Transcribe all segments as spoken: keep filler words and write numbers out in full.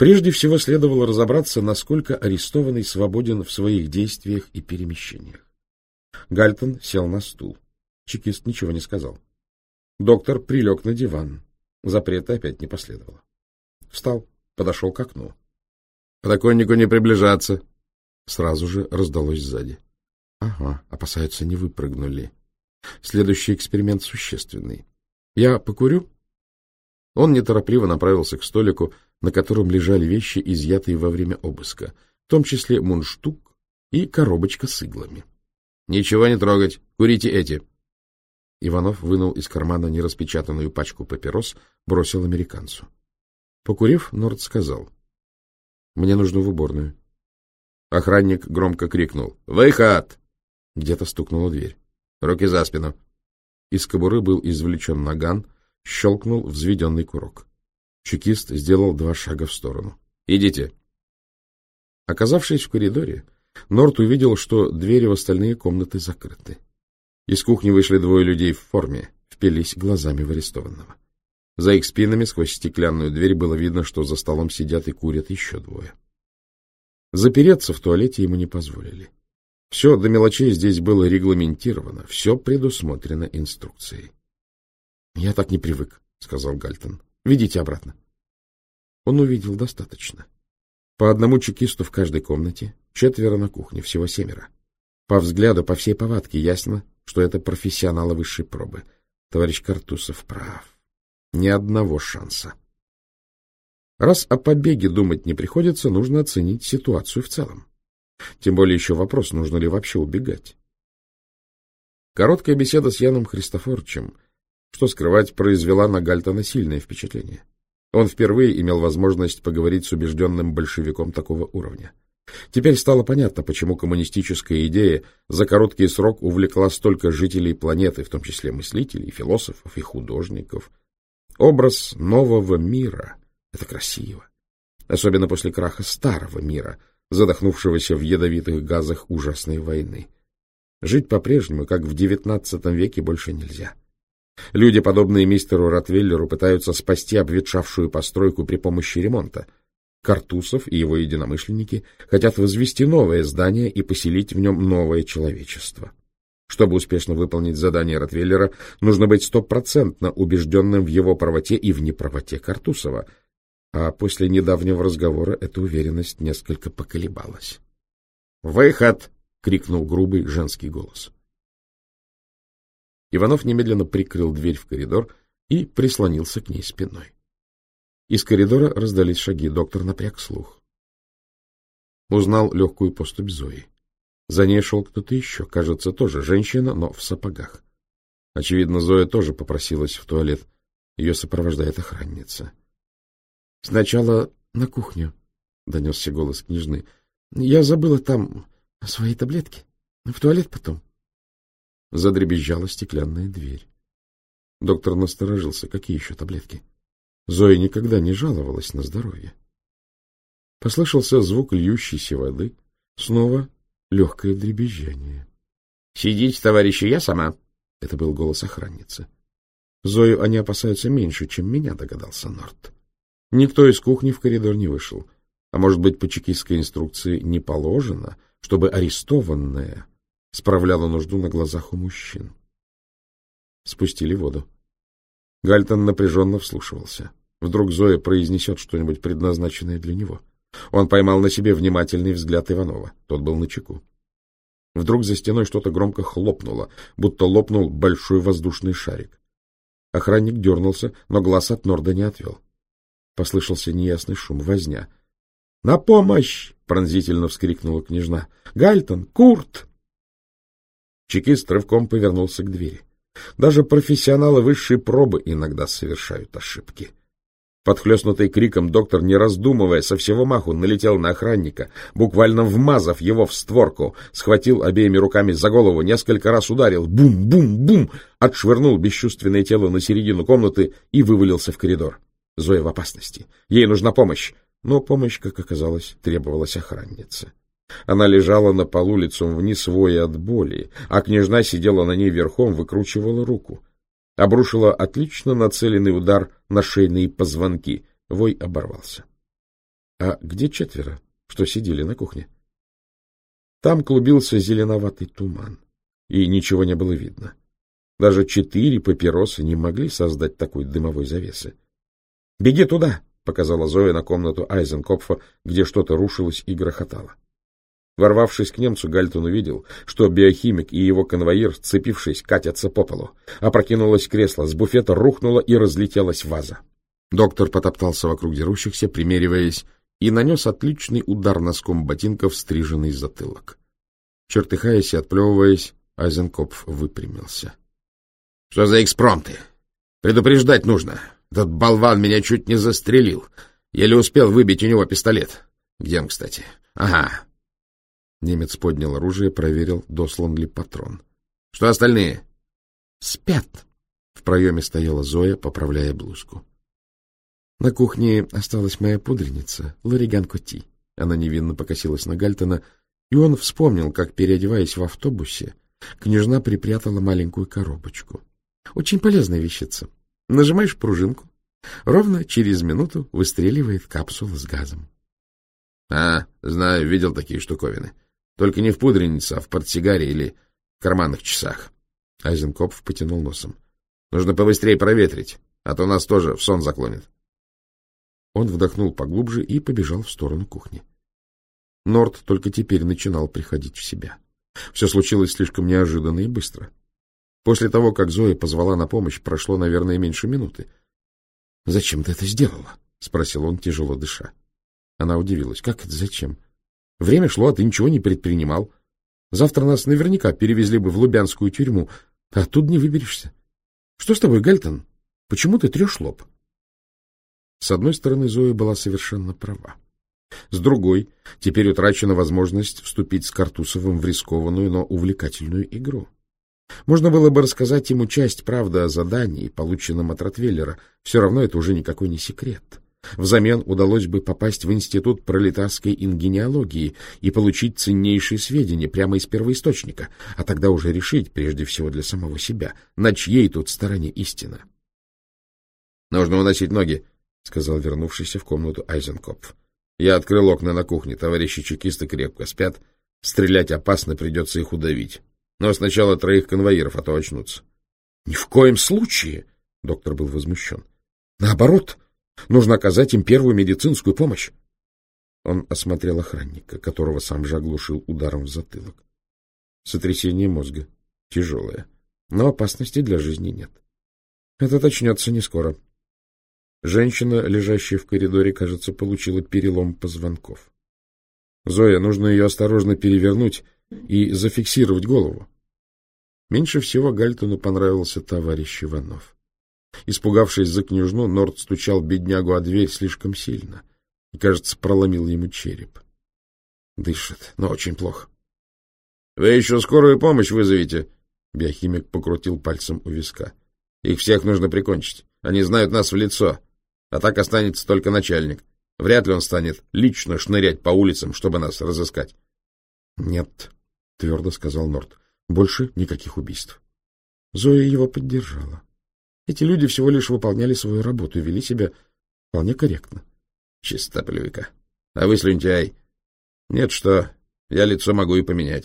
Прежде всего следовало разобраться, насколько арестованный свободен в своих действиях и перемещениях. Гальтон сел на стул. Чекист ничего не сказал. Доктор прилег на диван. Запрета опять не последовало. Встал, подошел к окну. — Подоконнику не приближаться. Сразу же раздалось сзади. Ага, опасаются, не выпрыгнули. Следующий эксперимент существенный. Я покурю? Он неторопливо направился к столику, на котором лежали вещи, изъятые во время обыска, в том числе мундштук и коробочка с иглами. — Ничего не трогать. Курите эти. Иванов вынул из кармана нераспечатанную пачку папирос, бросил американцу. Покурив, Норд сказал: — Мне нужно в уборную. Охранник громко крикнул: — Выход! Где-то стукнула дверь. — Руки за спину. Из кобуры был извлечен наган, щелкнул взведенный курок. Чекист сделал два шага в сторону. — Идите. Оказавшись в коридоре, Норд увидел, что двери в остальные комнаты закрыты. Из кухни вышли двое людей в форме, впились глазами в арестованного. За их спинами сквозь стеклянную дверь было видно, что за столом сидят и курят еще двое. Запереться в туалете ему не позволили. Все до мелочей здесь было регламентировано, все предусмотрено инструкцией. — Я так не привык, — сказал Гальтон. — Ведите обратно. Он увидел достаточно. По одному чекисту в каждой комнате, четверо на кухне, всего семеро. По взгляду, по всей повадке ясно, что это профессионалы высшей пробы. Товарищ Картусов прав. Ни одного шанса. Раз о побеге думать не приходится, нужно оценить ситуацию в целом. Тем более еще вопрос, нужно ли вообще убегать. Короткая беседа с Яном Христофоровичем, что скрывать, произвела на Гальтона сильное впечатление. Он впервые имел возможность поговорить с убежденным большевиком такого уровня. Теперь стало понятно, почему коммунистическая идея за короткий срок увлекла столько жителей планеты, в том числе мыслителей, философов и художников. Образ нового мира — это красиво. Особенно после краха старого мира, задохнувшегося в ядовитых газах ужасной войны. Жить по-прежнему, как в девятнадцатом веке, больше нельзя. Люди, подобные мистеру Ротвейлеру, пытаются спасти обветшавшую постройку при помощи ремонта. Картусов и его единомышленники хотят возвести новое здание и поселить в нем новое человечество. Чтобы успешно выполнить задание Ротвейлера, нужно быть стопроцентно убежденным в его правоте и в неправоте Картусова, а после недавнего разговора эта уверенность несколько поколебалась. «Выход!» — крикнул грубый женский голос. Иванов немедленно прикрыл дверь в коридор и прислонился к ней спиной. Из коридора раздались шаги, доктор напряг слух. Узнал легкую поступь Зои. За ней шел кто-то еще, кажется, тоже женщина, но в сапогах. Очевидно, Зоя тоже попросилась в туалет. Ее сопровождает охранница. — Сначала на кухню, — донесся голос княжны. — Я забыла там свои таблетки. В туалет потом. Задребезжала стеклянная дверь. Доктор насторожился. Какие еще таблетки? Зоя никогда не жаловалась на здоровье. Послышался звук льющейся воды. Снова легкое дребезжание. — Сидите, товарищи, я сама. Это был голос охранницы. Зою они опасаются меньше, чем меня, догадался Норд. Никто из кухни в коридор не вышел. А может быть, по чекистской инструкции не положено, чтобы арестованная справляла нужду на глазах у мужчин. Спустили воду. Гальтон напряженно вслушивался. Вдруг Зоя произнесет что-нибудь предназначенное для него. Он поймал на себе внимательный взгляд Иванова. Тот был начеку. Вдруг за стеной что-то громко хлопнуло, будто лопнул большой воздушный шарик. Охранник дернулся, но глаз от Норда не отвел. Послышался неясный шум, возня. — На помощь! — пронзительно вскрикнула княжна. — Гальтон! Курт! Чекист рывком повернулся к двери. Даже профессионалы высшей пробы иногда совершают ошибки. Подхлестнутый криком, доктор, не раздумывая, со всего маху налетел на охранника, буквально вмазав его в створку, схватил обеими руками за голову, несколько раз ударил, бум-бум-бум, отшвырнул бесчувственное тело на середину комнаты и вывалился в коридор. Зоя в опасности. Ей нужна помощь. Но помощь, как оказалось, требовалась охраннице. Она лежала на полу лицом вниз, воя от боли, а княжна сидела на ней верхом, выкручивала руку. Обрушила отлично нацеленный удар на шейные позвонки. Вой оборвался. А где четверо, что сидели на кухне? Там клубился зеленоватый туман, и ничего не было видно. Даже четыре папиросы не могли создать такой дымовой завесы. — Беги туда! — показала Зоя на комнату Айзенкопфа, где что-то рушилось и грохотало. Ворвавшись к немцу, Гальтон увидел, что биохимик и его конвоир, сцепившись, катятся по полу. Опрокинулось кресло, с буфета рухнула и разлетелась ваза. Доктор потоптался вокруг дерущихся, примериваясь, и нанес отличный удар носком ботинка в стриженный затылок. Чертыхаясь и отплевываясь, Айзенкопф выпрямился. — Что за экспромты? Предупреждать нужно. Этот болван меня чуть не застрелил. Еле успел выбить у него пистолет. Где он, кстати? Ага. Немец поднял оружие, проверил, дослан ли патрон. — Что остальные? — Спят. В проеме стояла Зоя, поправляя блузку. На кухне осталась моя пудреница, Лориган Коти. Она невинно покосилась на Гальтона, и он вспомнил, как, переодеваясь в автобусе, княжна припрятала маленькую коробочку. Очень полезная вещица. Нажимаешь пружинку, ровно через минуту выстреливает капсула с газом. — А, знаю, видел такие штуковины. Только не в пудренице, а в портсигаре или в карманных часах. Айзенкопф потянул носом. — Нужно побыстрее проветрить, а то нас тоже в сон заклонит. Он вдохнул поглубже и побежал в сторону кухни. Норд только теперь начинал приходить в себя. Все случилось слишком неожиданно и быстро. После того, как Зоя позвала на помощь, прошло, наверное, меньше минуты. — Зачем ты это сделала? — спросил он, тяжело дыша. Она удивилась. — Как это зачем? Время шло, а ты ничего не предпринимал. Завтра нас наверняка перевезли бы в Лубянскую тюрьму, а оттуда не выберешься. Что с тобой, Гальтон? Почему ты трешь лоб? С одной стороны, Зоя была совершенно права. С другой, теперь утрачена возможность вступить с Картусовым в рискованную, но увлекательную игру. Можно было бы рассказать ему часть правды о задании, полученном от Ротвейлера. Все равно это уже никакой не секрет. Взамен удалось бы попасть в Институт пролетарской ингенеалогии и получить ценнейшие сведения прямо из первоисточника, а тогда уже решить, прежде всего для самого себя, на чьей тут стороне истина. — Нужно уносить ноги, — сказал вернувшийся в комнату Айзенкопф. — Я открыл окна на кухне, товарищи чекисты крепко спят. Стрелять опасно, придется их удавить. Но сначала троих конвоиров, а то очнутся. — Ни в коем случае! — доктор был возмущен. — Наоборот, нужно оказать им первую медицинскую помощь. Он осмотрел охранника, которого сам же оглушил ударом в затылок. Сотрясение мозга. Тяжелое. Но опасности для жизни нет. Это очнется не скоро. Женщина, лежащая в коридоре, кажется, получила перелом позвонков. Зоя, нужно ее осторожно перевернуть и зафиксировать голову. Меньше всего Гальтону понравился товарищ Иванов. Испугавшись за княжну, Норд стучал беднягу о дверь слишком сильно и, кажется, проломил ему череп. Дышит, но очень плохо. — Вы еще скорую помощь вызовите? — биохимик покрутил пальцем у виска. — Их всех нужно прикончить. Они знают нас в лицо. А так останется только начальник. Вряд ли он станет лично шнырять по улицам, чтобы нас разыскать. — Нет, — твердо сказал Норд. — Больше никаких убийств. Зоя его поддержала. Эти люди всего лишь выполняли свою работу и вели себя вполне корректно. — Чистоплюйка. А вы слюнтяй. Нет, что, я лицо могу и поменять.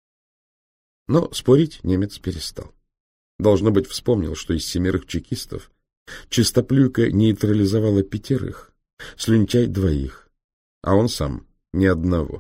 Но спорить немец перестал. Должно быть, вспомнил, что из семерых чекистов чистоплюйка нейтрализовала пятерых, слюнтяй двоих, а он сам ни одного.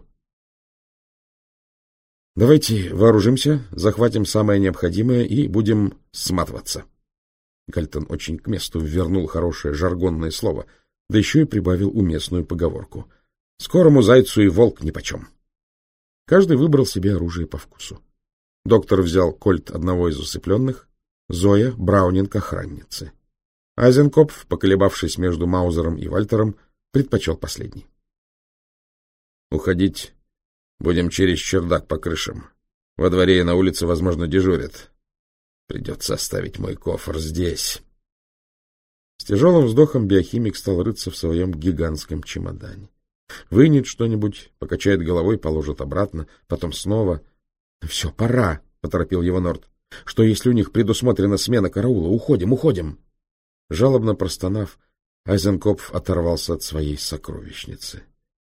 — Давайте вооружимся, захватим самое необходимое и будем сматываться. Гальтон очень к месту ввернул хорошее жаргонное слово, да еще и прибавил уместную поговорку. Скорому зайцу и волк нипочем. Каждый выбрал себе оружие по вкусу. Доктор взял кольт одного из усыпленных, Зоя — браунинг охранницы. Айзенкопф, поколебавшись между Маузером и Вальтером, предпочел последний. — Уходить будем через чердак по крышам. Во дворе и на улице, возможно, дежурят. Придется оставить мой кофр здесь. С тяжелым вздохом биохимик стал рыться в своем гигантском чемодане. Вынет что-нибудь, покачает головой, положит обратно, потом снова. — Все, пора, — поторопил его Норд. — Что, если у них предусмотрена смена караула? Уходим, уходим! Жалобно простонав, Айзенкопф оторвался от своей сокровищницы.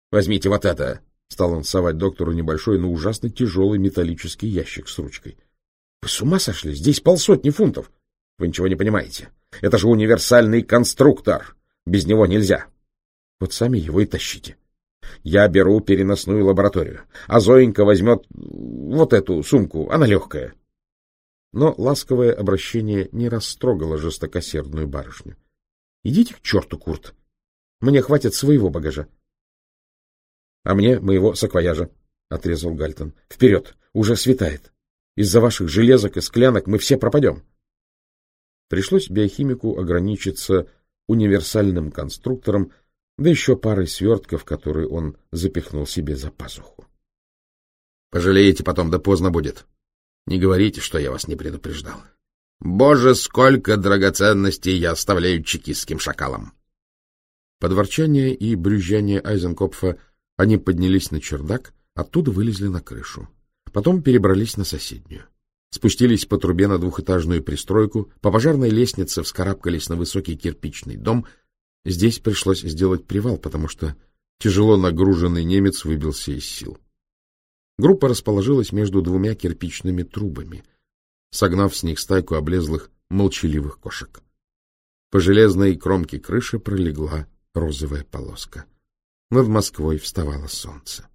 — Возьмите вот это! — стал он совать доктору небольшой, но ужасно тяжелый металлический ящик с ручкой. — Вы с ума сошли? Здесь полсотни фунтов! Вы ничего не понимаете. Это же универсальный конструктор. Без него нельзя. Вот сами его и тащите. Я беру переносную лабораторию, а Зоенька возьмет вот эту сумку, она легкая. Но ласковое обращение не растрогало жестокосердную барышню. — Идите к черту, Курт. Мне хватит своего багажа. — А мне моего саквояжа, — отрезал Гальтон. — Вперед! Уже светает. Из-за ваших железок и склянок мы все пропадем. Пришлось биохимику ограничиться универсальным конструктором, да еще парой свертков, которые он запихнул себе за пазуху. — Пожалеете потом, да поздно будет. Не говорите, что я вас не предупреждал. Боже, сколько драгоценностей я оставляю чекистским шакалам! Под ворчание и брюзжание Айзенкопфа они поднялись на чердак, оттуда вылезли на крышу. Потом перебрались на соседнюю. Спустились по трубе на двухэтажную пристройку, по пожарной лестнице вскарабкались на высокий кирпичный дом. Здесь пришлось сделать привал, потому что тяжело нагруженный немец выбился из сил. Группа расположилась между двумя кирпичными трубами, согнав с них стайку облезлых молчаливых кошек. По железной кромке крыши пролегла розовая полоска. Над Москвой вставало солнце.